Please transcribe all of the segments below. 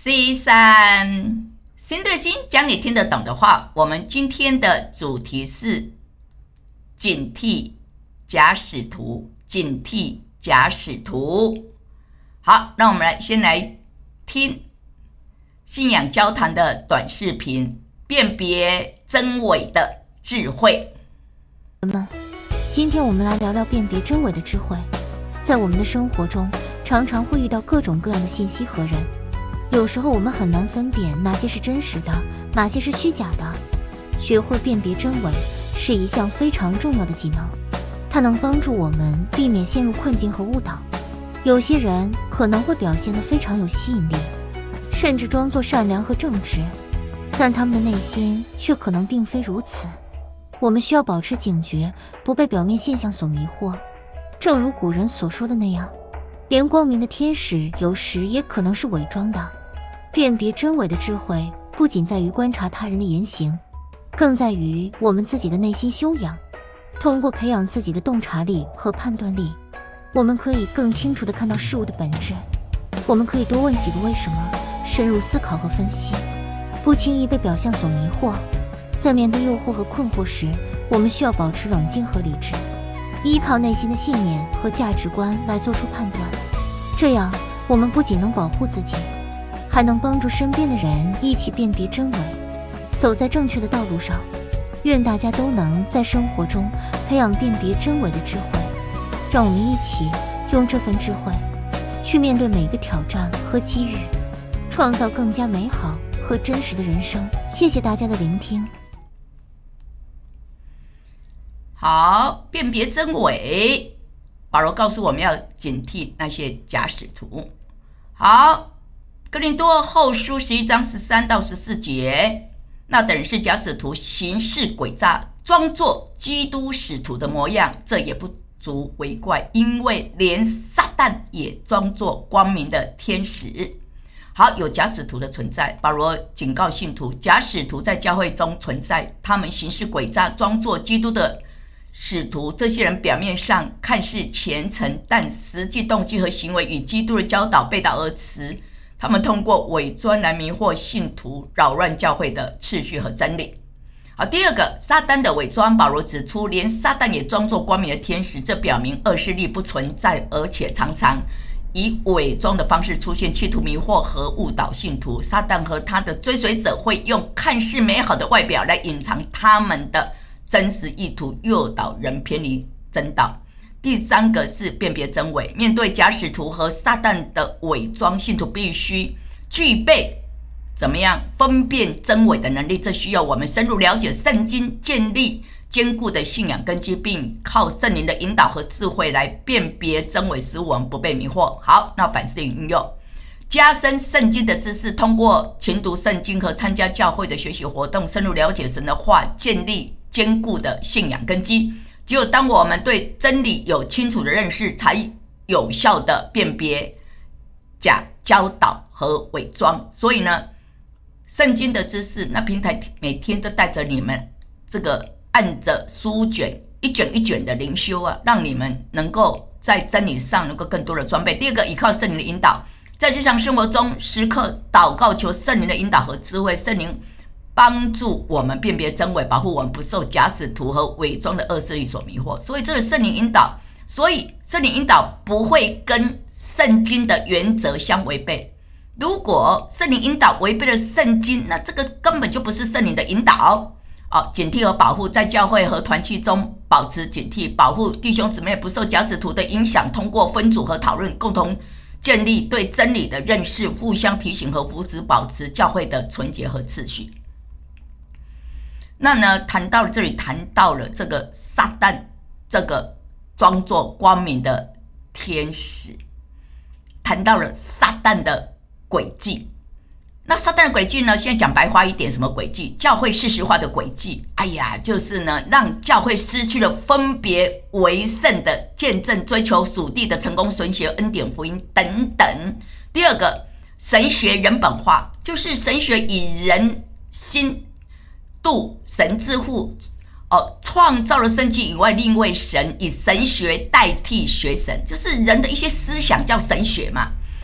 C3心对心，讲你听得懂的话。我们今天的主题是警惕假使徒，警惕假使徒。好，那我们先来听信仰交谈的短视频，辨别真伪的智慧。 今天我们来聊聊辨别真伪的智慧。在我们的生活中，常常会遇到各种各样的信息和人，有时候我们很难分辨哪些是真实的，哪些是虚假的。学会辨别真伪是一项非常重要的技能，它能帮助我们避免陷入困境和误导。有些人可能会表现得非常有吸引力，甚至装作善良和正直，但他们的内心却可能并非如此。我们需要保持警觉，不被表面现象所迷惑。正如古人所说的那样，连光明的天使有时也可能是伪装的。辨别真伪的智慧不仅在于观察他人的言行，更在于我们自己的内心修养。通过培养自己的洞察力和判断力，我们可以更清楚地看到事物的本质。我们可以多问几个为什么，深入思考和分析，不轻易被表象所迷惑。在面对诱惑和困惑时，我们需要保持冷静和理智，依靠内心的信念和价值观来做出判断。这样，我们不仅能保护自己，还能帮助身边的人一起辨别真伪，走在正确的道路上。愿大家都能在生活中培养辨别真伪的智慧，让我们一起用这份智慧去面对每一个挑战和机遇，创造更加美好和真实的人生。谢谢大家的聆听。 好，辨别真伪，保罗告诉我们要警惕那些假使徒。好，哥林多后书11章13到14节，那等人是假使徒，行事诡诈，装作基督使徒的模样，这也不足为怪，因为连撒旦也装作光明的天使。好，有假使徒的存在，保罗警告信徒，假使徒在教会中存在，他们行事诡诈，装作基督的使徒。这些人表面上看似虔诚，但实际动机和行为与基督的教导背道而驰。他们通过伪装来迷惑信徒，扰乱教会的秩序和真理。好，第二个，撒旦的伪装，保罗指出，连撒旦也装作光明的天使，这表明恶势力不存在，而且常常以伪装的方式出现，企图迷惑和误导信徒。撒旦和他的追随者会用看似美好的外表来隐藏他们的真实意图，诱导人偏离真道。第三个是辨别真伪，面对假使徒和撒旦的伪装，信徒必须具备怎么样分辨真伪的能力。这需要我们深入了解圣经，建立坚固的信仰根基，并靠圣灵的引导和智慧来辨别真伪，使我们不被迷惑。好，那反思与应用，加深圣经的知识，通过勤读圣经和参加教会的学习活动，深入了解神的话，建立坚固的信仰根基。只有当我们对真理有清楚的认识，才有效的辨别假教导和伪装。所以呢，圣经的知识，那平台每天都带着你们这个按着书卷一卷一卷的灵修啊，让你们能够在真理上能够更多的装备。第二个，依靠圣灵的引导，在日常生活中时刻祷告，求圣灵的引导和智慧。圣灵帮助我们辨别真伪，保护我们不受假使徒和伪装的恶势力所迷惑。所以这是圣灵引导，所以圣灵引导不会跟圣经的原则相违背。如果圣灵引导违背了圣经，那这个根本就不是圣灵的引导。警惕和保护，在教会和团契中保持警惕，保护弟兄姊妹不受假使徒的影响，通过分组和讨论，共同建立对真理的认识，互相提醒和扶持，保持教会的纯洁和秩序。那呢，这里谈到了这个撒旦，这个装作光明的天使，谈到了撒旦的诡计。那撒旦的诡计呢，现在讲白话一点，什么诡计？教会事实化的诡计。就是呢，让教会失去了分别为圣的见证，追求属地的成功、神学、恩典、福音等等。第二个，神学人本化，就是神学以人心度神之父创造了生机以外，另为神，以神学代替学神，就是人的一些思想叫神学嘛。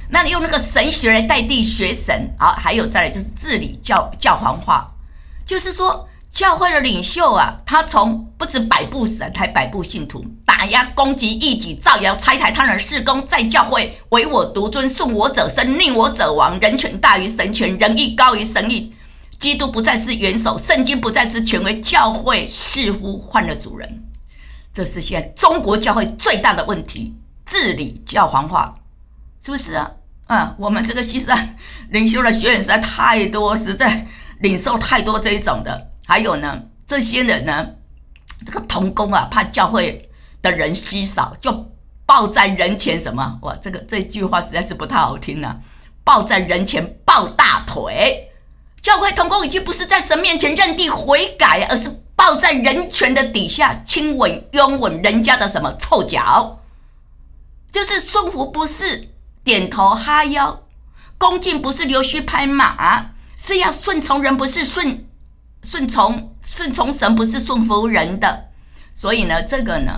那你用那个神学来代替学神，好，还有再来就是治理教皇化，就是说教会的领袖啊，他从不止摆布神，还摆布信徒，打压、攻击、异己、造谣、拆台他人事工，在教会唯我独尊，顺我者生，逆我者亡，人权大于神权，人义高于神义，基督不再是元首，圣经不再是权威，教会似乎换了主人。这是现在中国教会最大的问题，治理教皇化，是不是啊？我们这个西山领袖的学员实在太多，实在领受太多这一种的。还有呢，这些人呢，这个同工啊，怕教会的人稀少，就抱在人前什么？哇，这句话实在是不太好听啊！抱在人前抱大腿，教会同工已经不是在神面前认地悔改，而是抱在人权的底下亲吻拥吻人家的什么臭脚，就是顺服不是点头哈腰，恭敬不是溜须拍马，是要顺从人，不是顺从神，不是顺服人的。所以呢，这个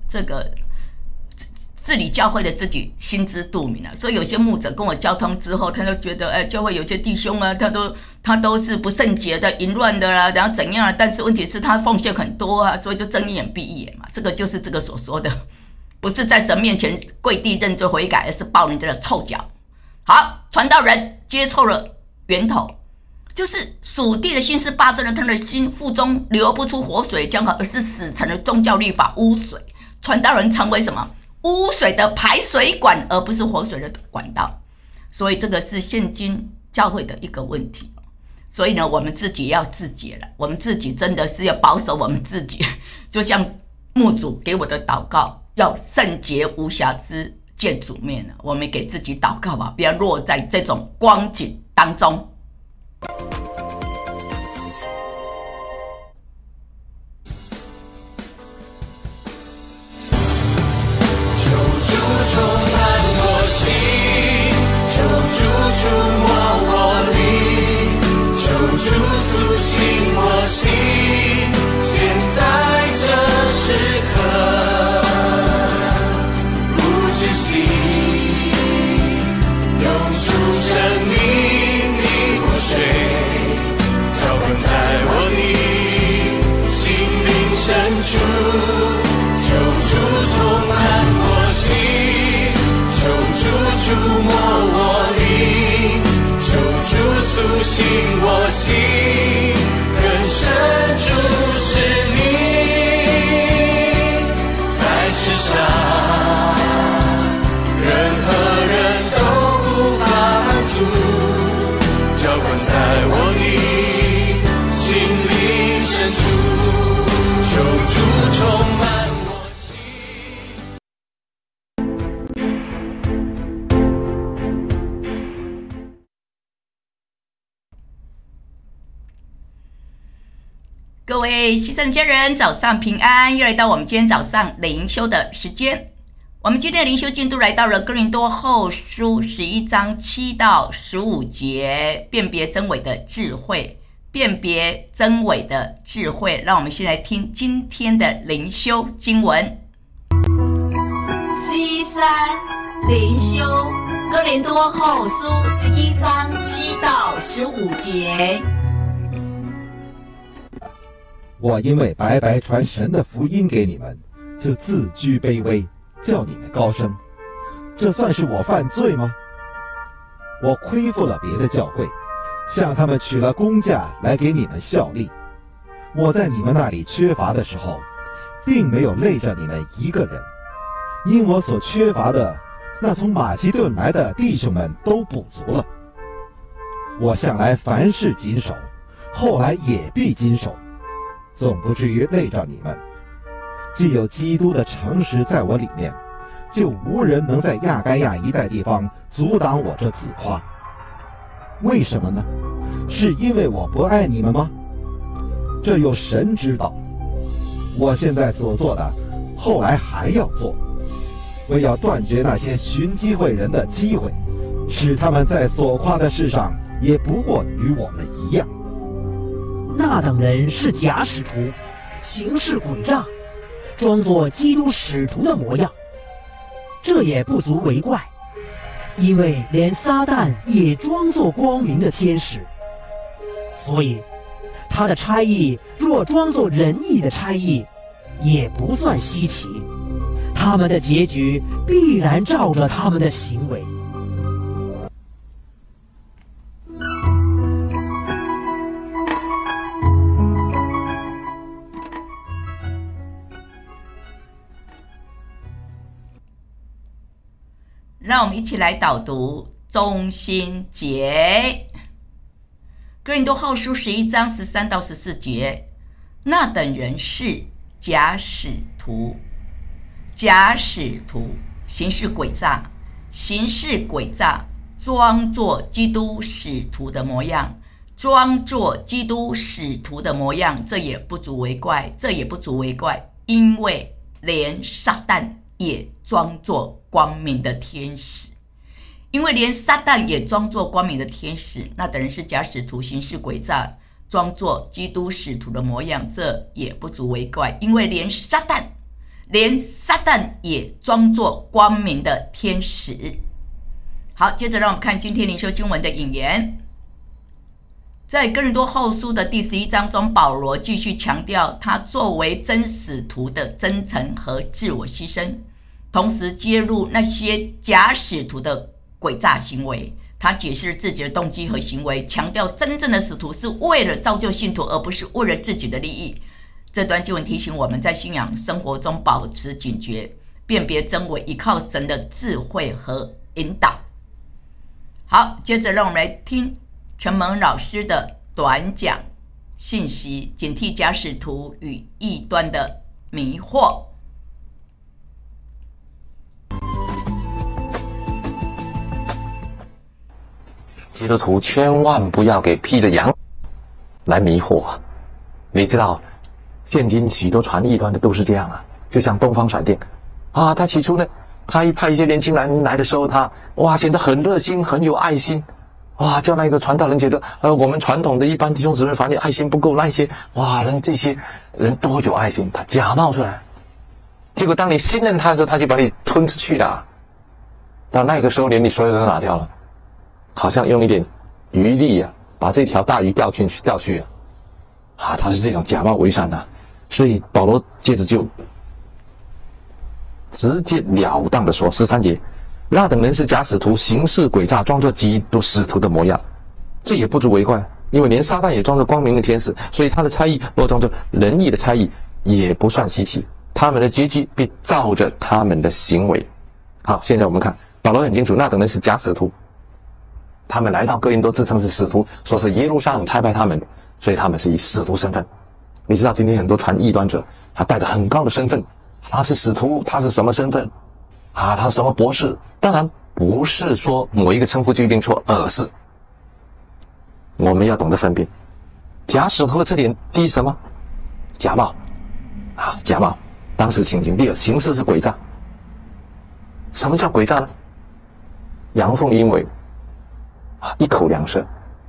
治理教会的自己心知肚明所以有些牧者跟我交通之后，他就觉得教会有些弟兄啊，他都是不圣洁的、淫乱的啦，然后怎样但是问题是他奉献很多啊，所以就睁一眼闭一眼嘛。这个就是这个所说的，不是在神面前跪地认罪悔改，而是抱人家的臭脚。好，传道人接触了源头，就是属地的心思霸占了他的心，腹中流不出活水江河，而是死成了宗教律法污水。传道人成为什么？污水的排水管，而不是活水的管道。所以这个是现今教会的一个问题。所以呢，我们自己要自洁了，我们自己真的是要保守我们自己，就像牧主给我的祷告，要圣洁无瑕疵见主面了。我们给自己祷告吧，不要落在这种光景当中。 充满我心，求主触摸我灵，求主苏醒我心，现在这时刻不止息，涌出生命的活水，浇灌在我的心灵深处，求主充满我心，求主触摸我灵，求主苏醒我心，更深注视你，在世上任何人都无法满足，浇灌在我的心灵深处，求主充满我心。 各位西山的家人，早上平安！又来到我们今天早上灵修的时间。我们今天的灵修进度来到了哥林多后书11章7到15节，辨别真伪的智慧，辨别真伪的智慧。让我们先来听今天的灵修经文。 西山灵修哥林多后书11章7到15节。 我因为白白传神的福音给你们，就自居卑微，叫你们高升，这算是我犯罪吗？我亏负了别的教会，向他们取了工价来给你们效力。我在你们那里缺乏的时候，并没有累着你们一个人，因我所缺乏的，那从马其顿来的弟兄们都补足了。我向来凡事谨守，后来也必谨守，总不至于累着你们。既有基督的诚实在我里面，就无人能在亚该亚一带地方阻挡我这自夸。为什么呢？是因为我不爱你们吗？这有神知道。我现在所做的，后来还要做，为要断绝那些寻机会人的机会，使他们在所夸的事上也不过与我们一样。 那等人是假使徒，行事诡诈，装作基督使徒的模样，这也不足为怪。 因为连撒旦也装作光明的天使，所以他的差役若装作仁义的差役，也不算稀奇。他们的结局必然照着他们的行为。 让我们一起来导读中心节。哥林多后书11章13到14节，那等人是假使徒，假使徒行事诡诈，行事诡诈，装作基督使徒的模样，装作基督使徒的模样，这也不足为怪，这也不足为怪，因为连撒旦也装作光明的天使，因为连撒旦也装作光明的天使，那等人是假使徒，行事诡诈，装作基督使徒的模样，这也不足为怪，因为连撒旦也装作光明的天使。好，接着让我们看今天灵修经文的引言。在哥林多后书的第11章中，保罗继续强调他作为真使徒的真诚和自我牺牲，同时揭露那些假使徒的诡诈行为。他解释自己的动机和行为，强调真正的使徒是为了造就信徒，而不是为了自己的利益。这段经文提醒我们在信仰生活中保持警觉，辨别真伪，依靠神的智慧和引导。好，接着让我们来听陈蒙老师的短讲信息，警惕假使徒与异端的迷惑。 基督徒千万不要给披着羊来迷惑啊！你知道，现今许多传异端的都是这样啊，就像东方闪电啊，他起初呢，他一派一些年轻人来的时候，他显得很热心，很有爱心，叫那个传道人觉得，我们传统的一般弟兄姊妹发现爱心不够，那些这些人多有爱心，他假冒出来，结果当你信任他的时候，他就把你吞吃去了，到那个时候连你所有人都拿掉了。好像用一点余力把这条大鱼钓去他是这种假冒为善的，所以保罗接着就直截了当的说，13节，那等人是假使徒，行事诡诈，装作基督使徒的模样，这也不足为怪，因为连撒旦也装作光明的天使，所以他的差役若装作仁义的差役，也不算稀奇，他们的结局必照着他们的行为。好，现在我们看保罗很清楚，那等人是假使徒，他们来到哥林多自称是使徒，说是耶路撒冷差派他们，所以他们是以使徒身份。你知道今天很多传异端者，他带着很高的身份，他是使徒，他是什么身份他是什么博士，当然不是说某一个称呼就一定错，而是我们要懂得分辨假使徒的特点。第一，什么？假冒假冒，当时情景。第二，形式是诡诈。什么叫诡诈呢？阳奉阴违，一口两舌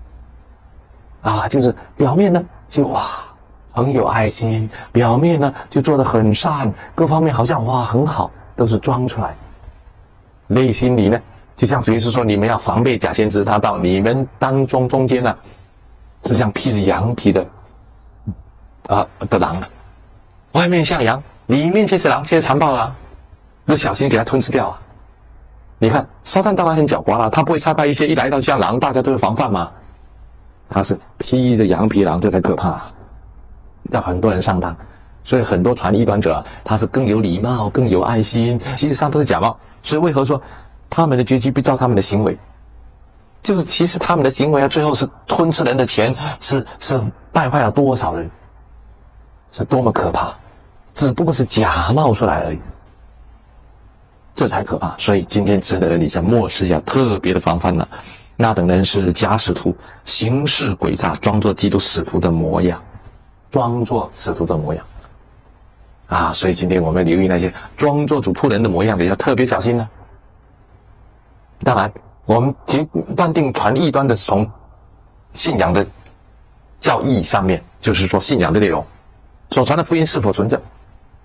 就是表面呢就很有爱心，表面呢就做得很善，各方面好像很好，都是装出来，内心里呢就像主耶稣说，你们要防备假先知，他到你们中间呢是像披着羊皮的狼外面像羊，里面却是狼，却是残暴不小心给他吞吃掉你看撒旦当然很狡猾了，他不会差派一些一来到像狼大家都有防范吗？他是披着羊皮狼，这才可怕让很多人上当。所以很多传异端者他是更有礼貌，更有爱心，其实上都是假冒。所以为何说他们的结局必照他们的行为，就是其实他们的行为最后是吞吃人的钱，是败坏了多少人，是多么可怕，只不过是假冒出来而已，这才可怕。所以今天真的人，你在末世要特别的防范了。那等人是假使徒，行事诡诈，装作基督使徒的模样，装作使徒的模样所以今天我们留意那些装作主仆人的模样的，要特别小心当然我们断定传异端的是从信仰的教义上面，就是说信仰的内容，所传的福音是否纯正，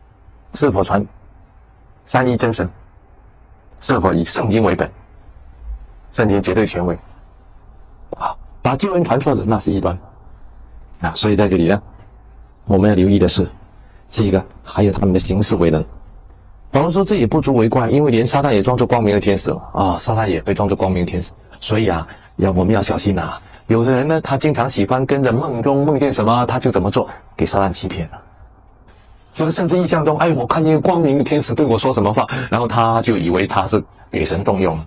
是否传三一真神，是否以圣经为本圣经绝对权威。把救恩传错了，那是异端。所以在这里呢，我们要留意的是，这个还有他们的行事为人。保罗说这也不足为怪，因为连撒旦也装作光明的天使了撒旦也会装作光明的天使。所以我们要小心有的人呢，他经常喜欢跟着梦中梦见什么他就怎么做，给撒旦欺骗了。有的甚至意象中，我看见光明的天使对我说什么话，然后他就以为他是给神动用。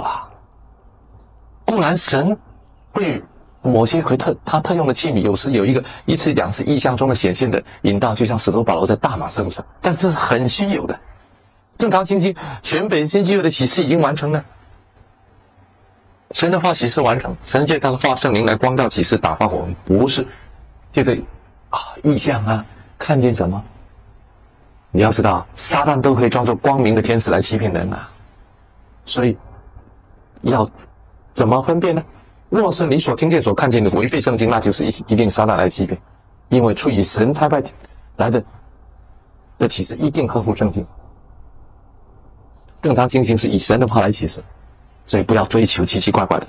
固然神对某些他特用的器皿，有时有一次两次意象中的显现的引导，就像使徒保罗在大马士路上，但这是很虚有的。正常情形，全本新旧的启示已经完成了，神的话启示完成，神借他的话圣灵来光照启示打发我们，不是借着意象看见什么。你要知道，撒旦都可以装作光明的天使来欺骗人所以要怎么分辨呢？若是你所听见所看见的违背圣经，那就是一定撒旦来欺骗，因为出于神差派来的启示一定合乎圣经。正常情形是以神的话来启示，所以不要追求奇奇怪怪的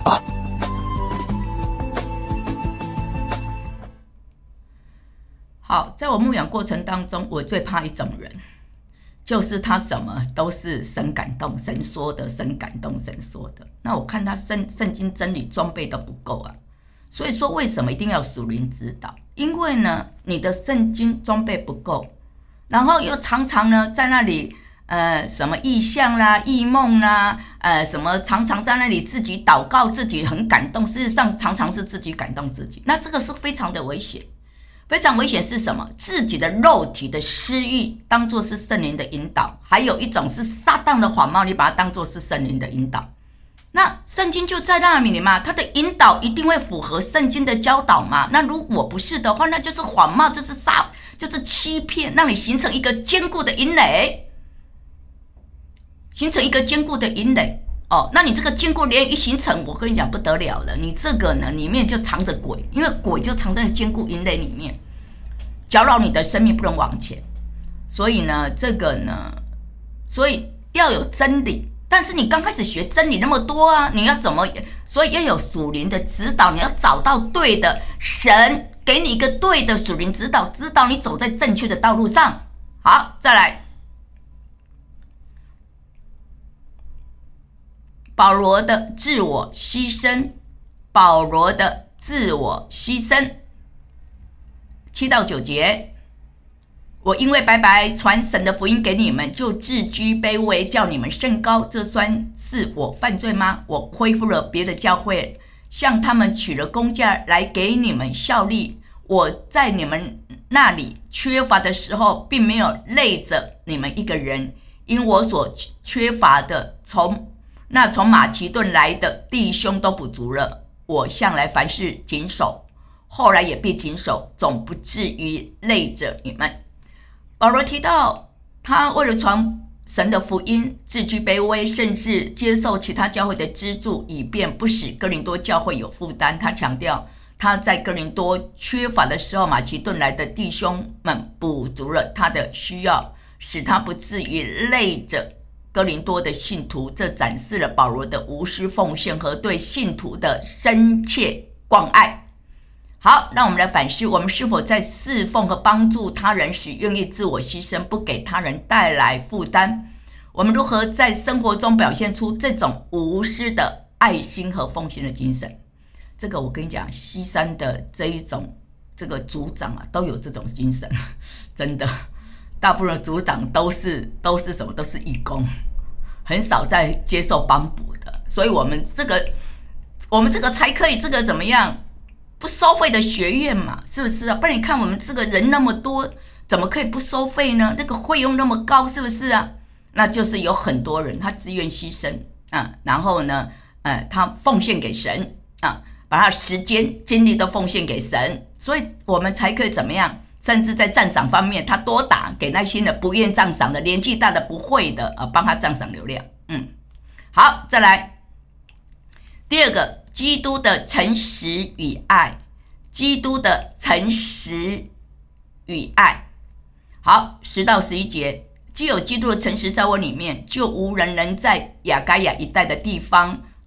好，在我牧养过程当中，我最怕一种人，就是他什么都是神感动，神说的，神感动，神说的。那我看他圣经真理装备都不够所以说为什么一定要属灵指导？因为呢，你的圣经装备不够，然后又常常呢在那里什么异象啦、异梦啦，什么常常在那里自己祷告，自己很感动，事实上常常是自己感动自己，那这个是非常的危险。非常危险是什么？自己的肉体的私欲当作是圣灵的引导，还有一种是撒旦的谎冒，你把它当作是圣灵的引导。那圣经就在那里嘛，它的引导一定会符合圣经的教导嘛。那如果不是的话，那就是谎冒，就是欺骗，让你形成一个坚固的营垒，形成一个坚固的营垒。那你这个坚固连一形成，我跟你讲不得了了，你这个呢里面就藏着鬼，因为鬼就藏在坚固营垒里面，搅扰你的生命不能往前。所以呢，这个呢，所以要有真理，但是你刚开始学真理那么多你要怎么？所以要有属灵的指导，你要找到对的，神给你一个对的属灵指导，指导你走在正确的道路上。好，再来。保罗的自我牺牲7到9节，我因为白白传神的福音给你们，就自居卑微，叫你们甚高，这算是我犯罪吗？我恢复了别的教会，向他们取了工价来给你们效力。我在你们那里缺乏的时候，并没有累着你们一个人，因我所缺乏的从马其顿来的弟兄都补足了。我向来凡事谨守，后来也必谨守，总不至于累着你们。保罗提到他为了传神的福音，自居卑微，甚至接受其他教会的资助，以便不使哥林多教会有负担。他强调他在哥林多缺乏的时候，马其顿来的弟兄们补足了他的需要，使他不至于累着哥林多的信徒。这展示了保罗的无私奉献和对信徒的深切关爱。好，让我们来反思，我们是否在侍奉和帮助他人时愿意自我牺牲，不给他人带来负担？我们如何在生活中表现出这种无私的爱心和奉献的精神？这个我跟你讲，西山的这个组长都有这种精神，真的，大部分的组长都是什么？都是义工，很少在接受帮补的。所以我们这个才可以这个怎么样？不收费的学院嘛，是不是啊？不然你看我们这个人那么多，怎么可以不收费呢？那个费用那么高，是不是啊？那就是有很多人他自愿牺牲然后呢，他奉献给神把他时间精力都奉献给神，所以我们才可以怎么样？甚至在赞赏方面，他多打给那些不愿赞赏的、年纪大的、不会的帮他赞赏流量。好，再来第二个。基督的诚实与爱，基督的诚实与爱。好，10到11节，既有基督的诚实在我里面，就无人能在亚该亚一带的地方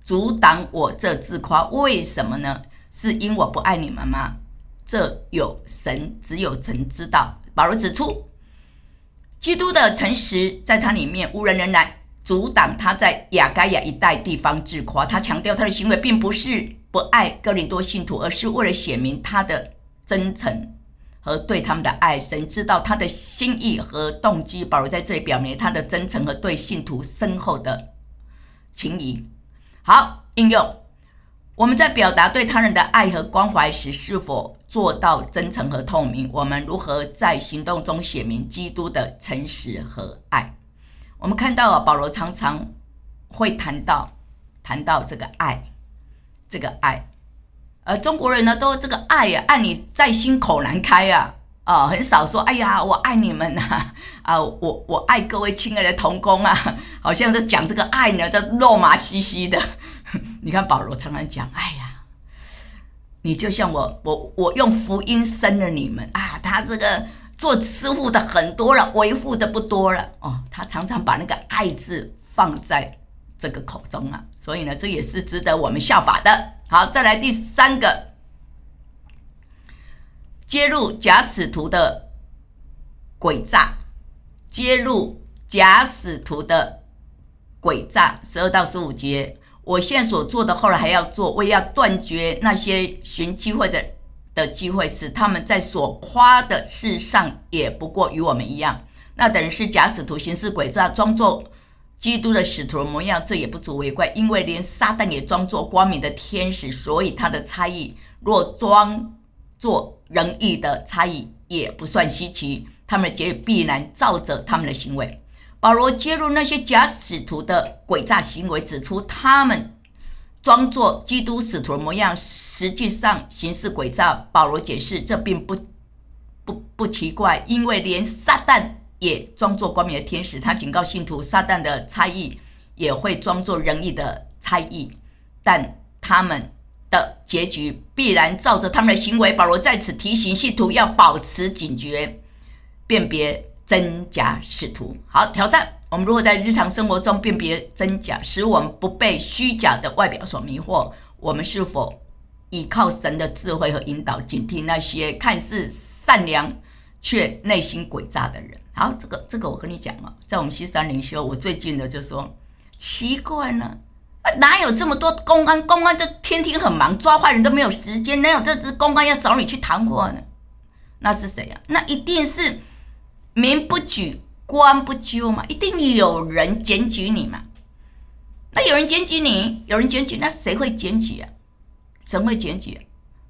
阻挡我这自夸。为什么呢？是因我不爱你们吗？这只有神知道。保罗指出，基督的诚实在他里面无人能来阻挡他在亚该亚一带地方自夸。他强调他的行为并不是不爱哥林多信徒，而是为了显明他的真诚和对他们的爱。神知道他的心意和动机。保罗在这里表明他的真诚和对信徒深厚的情谊。好，应用我们在表达对他人的爱和关怀时，是否做到真诚和透明？我们如何在行动中显明基督的诚实和爱？我们看到保罗常常会谈到这个爱，而中国人呢，都这个爱啊，爱你在心口难开啊，很少说哎呀我爱你们我爱各位亲爱的同工啊，好像都讲这个爱呢，都肉麻兮兮的。你看保罗常常讲，哎呀，你就像我用福音生了你们啊，他这个做师傅的很多了，为父的不多了他常常把那个爱字放在这个口中啊，所以呢，这也是值得我们效法的。好，再来第3个，揭露假使徒的诡诈，12到15节。我现在所做的，后来还要做，我也要断绝那些寻机会的机会，使他们在所夸的事上也不过与我们一样。那等于是假使徒行事诡诈，装作基督的使徒的模样，这也不足为怪，因为连撒旦也装作光明的天使，所以他的差役若装作仁义的差役，也不算稀奇。他们的结局必然照着他们的行为。保罗揭露那些假使徒的诡诈行为，指出他们装作基督使徒的模样，实际上行事诡诈。保罗解释，这并不奇怪，因为连撒旦也装作光明的天使。他警告信徒，撒旦的差役也会装作仁义的差役，但他们的结局必然照着他们的行为。保罗在此提醒信徒要保持警觉，辨别真假使徒。好，挑战我们如何在日常生活中辨别真假，使我们不被虚假的外表所迷惑。我们是否依靠神的智慧和引导，警惕那些看似善良却内心诡诈的人？好，这个我跟你讲在我们西山灵修，我最近的就说，奇怪呢，哪有这么多公安这天天很忙，抓坏人都没有时间，哪有这支公安要找你去谈话呢？那是谁啊？那一定是民不举官不究嘛，一定有人检举你嘛。那有人检举你，那谁会检举啊？神会检举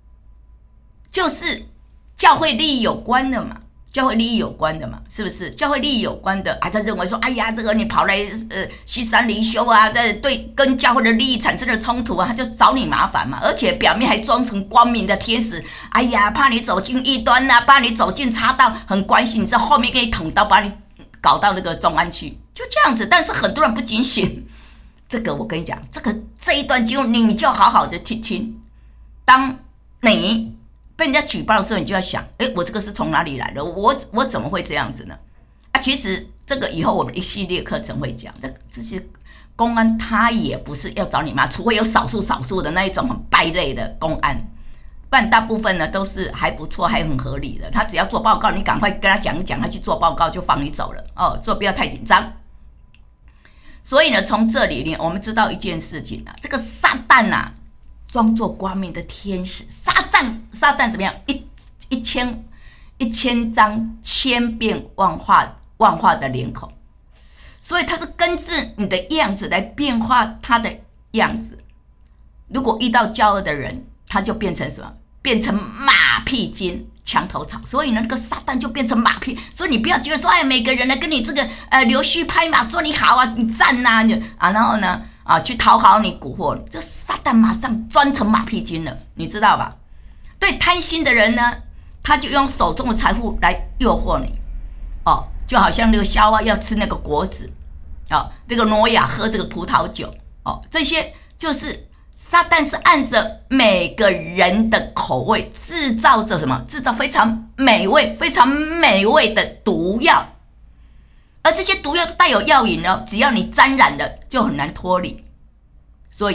就是教会利益有关的嘛，是不是？教会利益有关的他认为说，哎呀，这个你跑来西山灵修啊，对，跟教会的利益产生了冲突啊，他就找你麻烦嘛，而且表面还装成光明的天使，哎呀，怕你走进异端啊，怕你走进岔道，很关心你，在后面给你捅刀，把你搞到那个中安去，就这样子。但是很多人不警醒，这个我跟你讲，这一段经文你就好好的听。当你被人家举报的时候，你就要想，我这个是从哪里来的？我怎么会这样子呢？其实这个以后我们一系列课程会讲，这些公安他也不是要找你骂，除非有少数的那一种很败类的公安，不然大部分呢都是还不错，还很合理的。他只要做报告，你赶快跟他讲一讲，他去做报告就放你走了做不要太紧张。所以呢，从这里我们知道一件事情这个撒旦装作光明的天使，撒旦怎么样？一千张千变万化的脸孔，所以他是根据你的样子来变化他的样子。如果遇到骄傲的人，他就变成什么？变成马屁精、墙头草。所以呢，那个撒旦就变成马屁。所以你不要觉得说，每个人呢跟你这个溜须拍马，说你好啊，你赞然后呢去讨好你、蛊惑你，这撒旦马上专成马屁精了，你知道吧？对贪心的人呢，他就用手中的财富来诱惑你就好像那个夏娃要吃那个果子这个挪亚喝这个葡萄酒这些就是撒旦是按着每个人的口味制造着什么？制造非常美味的毒药，而这些毒药带有药瘾只要你沾染了就很难脱离，所以要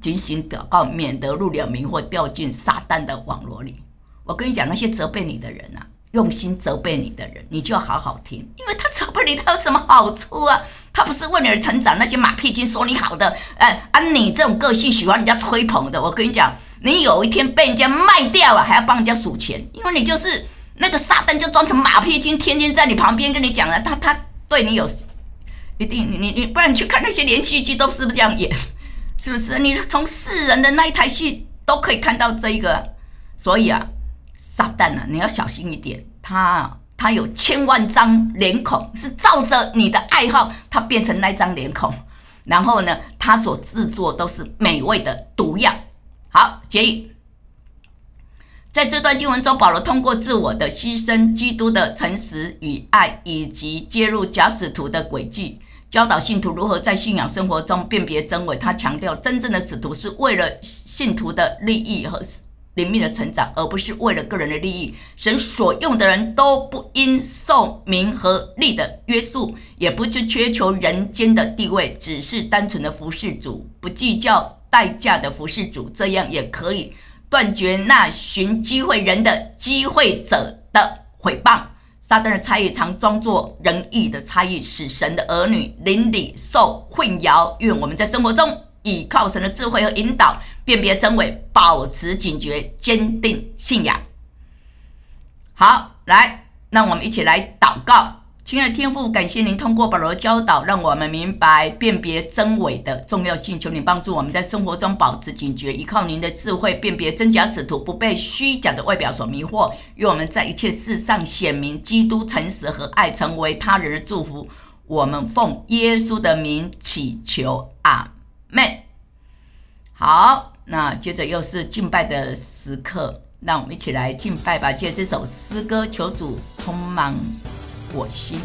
警醒祷告，免得入了迷惑，掉进撒旦的网罗里。我跟你讲，那些责备你的人啊，用心责备你的人，你就要好好听，因为他责备你，他有什么好处啊？他不是为你而成长。那些马屁精说你好的，你这种个性喜欢人家吹捧的，我跟你讲，你有一天被人家卖掉了，还要帮人家数钱，因为你就是那个撒旦，就装成马屁精，天天在你旁边跟你讲了，他对你有一定，你不然你去看那些连续剧，都是不是这样演？是不是？你从世人的那一台戏都可以看到这一个，所以啊。撒旦啊，你要小心一点，他有千万张脸孔，是照着你的爱好，他变成那张脸孔，然后呢，他所制作都是美味的毒药。好，结语。在这段经文中，保罗通过自我的牺牲、基督的诚实与爱，以及揭露假使徒的诡计，教导信徒如何在信仰生活中辨别真伪。他强调，真正的使徒是为了信徒的利益和灵命的成长，而不是为了个人的利益。神所用的人都不因受名和利的约束，也不去缺求人间的地位，只是单纯的服侍主，不计较代价的服侍主，这样也可以断绝那寻机会人的机会者的毁谤。撒旦的差役常装作仁义的差役，使神的儿女邻里受混淆。愿我们在生活中倚靠神的智慧和引导，辨别真伪，保持警觉，坚定信仰。好，来，让我们一起来祷告。亲爱的天父，感谢您通过保罗的教导，让我们明白辨别真伪的重要性。求您帮助我们在生活中保持警觉，依靠您的智慧辨别真假使徒，不被虚假的外表所迷惑。愿我们在一切事上显明基督诚实和爱，成为他人的祝福。我们奉耶稣的名祈求，阿们。好，那接着又是敬拜的时刻，让我们一起来敬拜吧。借这首诗歌，求主充满我心。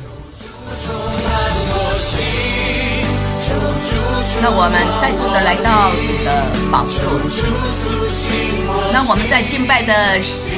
那我们再度的来到主的宝座前，那我们在敬拜的时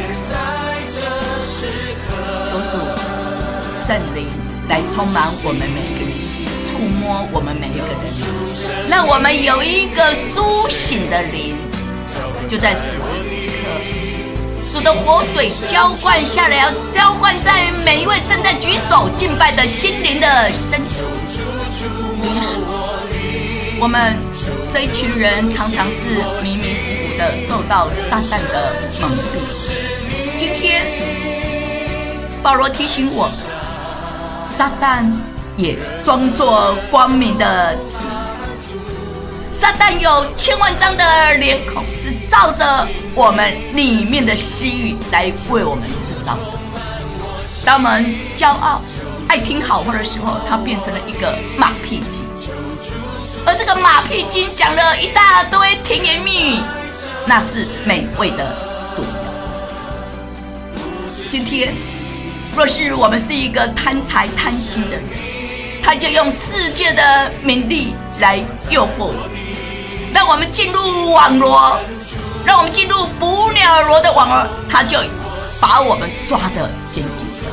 刻，求主圣灵来充满我们每一个人心，触摸我们每一个人，让我们有一个苏醒的灵。就在此时此刻，主的活水浇灌下来，要浇灌在每一位正在举手敬拜的心灵的深处。主耶稣，我们这一群人常常是迷迷糊糊的受到撒旦的蒙蔽。今天保罗提醒我们，撒旦也装作光明的撒旦有千万张的脸孔，是照着我们里面的私欲来为我们制造的。当我们骄傲、爱听好话的时候，它变成了一个马屁精，而这个马屁精讲了一大堆甜言蜜语，那是美味的毒药。今天，若是我们是一个贪财贪心的人，他就用世界的名利来诱惑我们，让我们进入网罗，让我们进入捕鸟罗的网罗，他就把我们抓得紧紧的。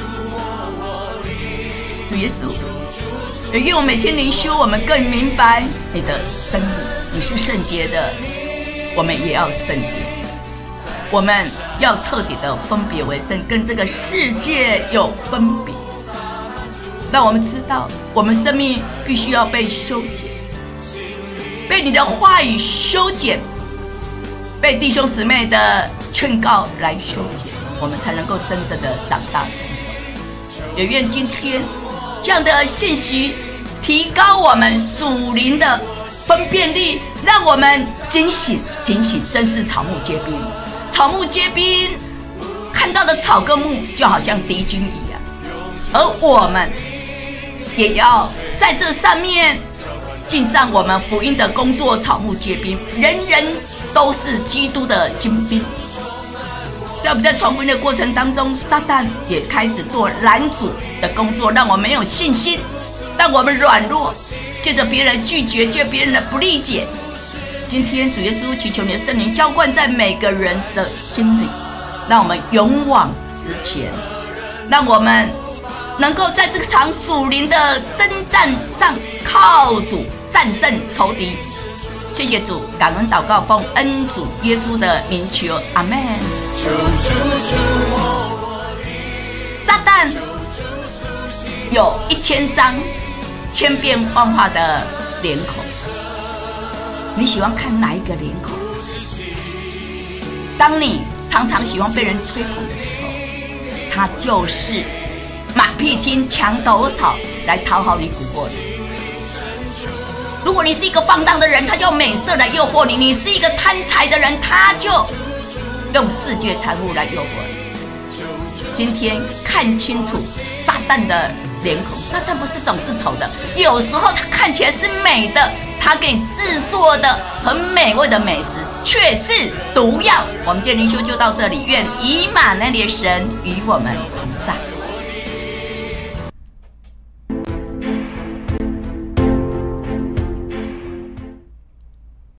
主耶稣，也愿我每天灵修，我们更明白你的真理，你是圣洁的，我们也要圣洁，我们要彻底的分别为圣，跟这个世界有分别。让我们知道，我们生命必须要被修剪，被你的话语修剪，被弟兄姊妹的劝告来修剪，我们才能够真正的长大成熟。也愿今天这样的信息提高我们属灵的分辨力，让我们警醒，警醒，真是草木皆兵。草木皆兵，看到的草跟木就好像敌军一样，而我们也要在这上面尽上我们福音的工作，草木皆兵，人人都是基督的精兵。在我们在传福音的过程当中，撒旦也开始做拦阻的工作，让我们没有信心，让我们软弱，借着别人拒绝，借别人的不理解。今天主耶稣祈求你的圣灵浇灌在每个人的心里，让我们勇往直前，让我们能够在这场属灵的征战上靠主战胜仇敌， 谢谢主，感恩祷告，奉恩主耶稣的名求，阿们。撒旦有1000张千变万化的脸孔，你喜欢看哪一个脸孔？当你常常喜欢被人吹捧的时候，他就是马屁精、墙头草来讨好你、蛊惑你。如果你是一个放荡的人，他就用美色来诱惑你；你是一个贪财的人，他就用世界财富来诱惑你。今天看清楚撒旦的脸孔，撒旦不是总是丑的，有时候他看起来是美的，他给你制作的很美味的美食却是毒药。我们今天灵修就到这里，愿以马内利的神与我们同在。